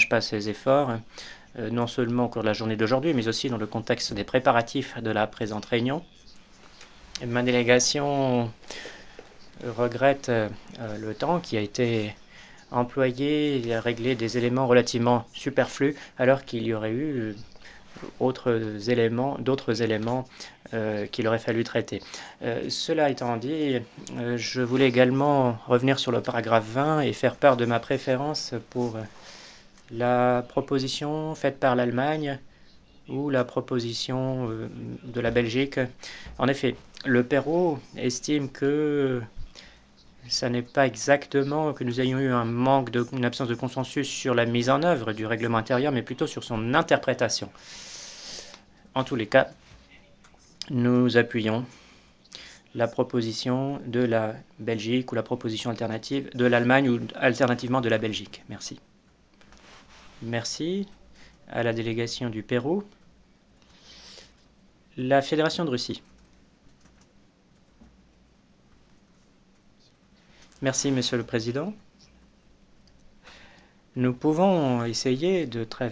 ménage pas ses efforts, non seulement au cours de la journée d'aujourd'hui, mais aussi dans le contexte des préparatifs de la présente réunion. Ma délégation regrette le temps qui a été employé à régler des éléments relativement superflus, alors qu'il y aurait eu d'autres éléments qu'il aurait fallu traiter. Cela étant dit, je voulais également revenir sur le paragraphe 20 et faire part de ma préférence pour la proposition faite par l'Allemagne ou la proposition de la Belgique. En effet, le Pérou estime que ça n'est pas exactement que nous ayons eu une absence de consensus sur la mise en œuvre du règlement intérieur, mais plutôt sur son interprétation. En tous les cas, nous appuyons la proposition de la Belgique ou la proposition alternative de l'Allemagne ou alternativement de la Belgique. Merci. Merci à la délégation du Pérou. La Fédération de Russie. Merci, Monsieur le Président. Nous pouvons essayer de